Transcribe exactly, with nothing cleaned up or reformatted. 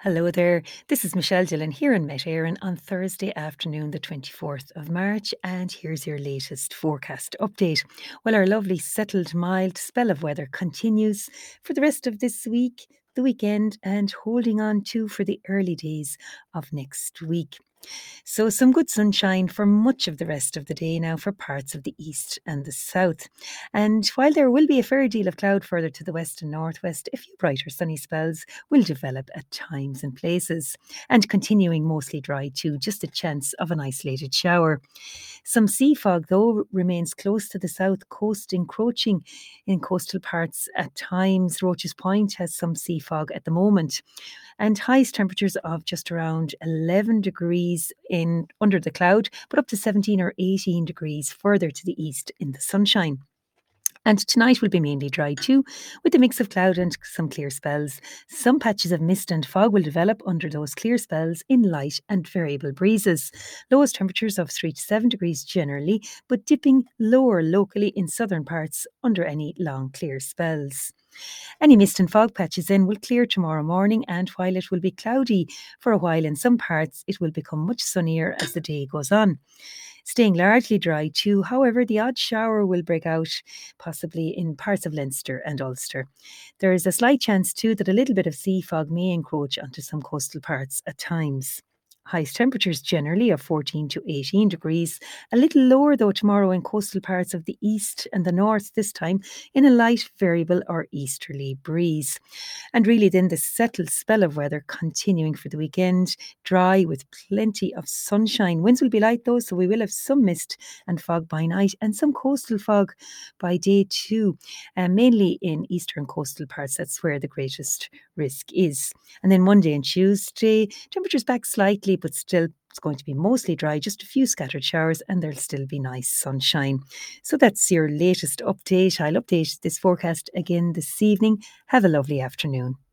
Hello there. This is Michelle Dillon here in Met Éireann on Thursday afternoon, the twenty-fourth of March, and here's your latest forecast update. Well, our lovely settled, mild spell of weather continues for the rest of this week, the weekend, and holding on to for the early days of next week. So, some good sunshine for much of the rest of the day now for parts of the east and the south. And while there will be a fair deal of cloud further to the west and northwest, a few brighter sunny spells will develop at times and places. And continuing mostly dry too, just a chance of an isolated shower. Some sea fog, though, remains close to the south coast, encroaching in coastal parts at times. Roaches Point has some sea fog at the moment, and highest temperatures of just around eleven degrees in under the cloud, but up to seventeen or eighteen degrees further to the east in the sunshine. And tonight will be mainly dry too, with a mix of cloud and some clear spells. Some patches of mist and fog will develop under those clear spells in light and variable breezes. Lowest temperatures of three to seven degrees generally, but dipping lower locally in southern parts under any long clear spells. Any mist and fog patches then will clear tomorrow morning, and while it will be cloudy for a while in some parts, it will become much sunnier as the day goes on. Staying largely dry too, however, the odd shower will break out, possibly in parts of Leinster and Ulster. There is a slight chance too that a little bit of sea fog may encroach onto some coastal parts at times. Highest temperatures generally of fourteen to eighteen degrees, a little lower though tomorrow in coastal parts of the east and the north, this time in a light variable or easterly breeze. And really then the settled spell of weather continuing for the weekend, dry with plenty of sunshine. Winds will be light though, so we will have some mist and fog by night and some coastal fog by day too, uh, mainly in eastern coastal parts. That's where the greatest risk is. And then Monday and Tuesday, temperatures back slightly, but still it's going to be mostly dry, just a few scattered showers, and there'll still be nice sunshine. So that's your latest update. I'll update this forecast again this evening. Have a lovely afternoon.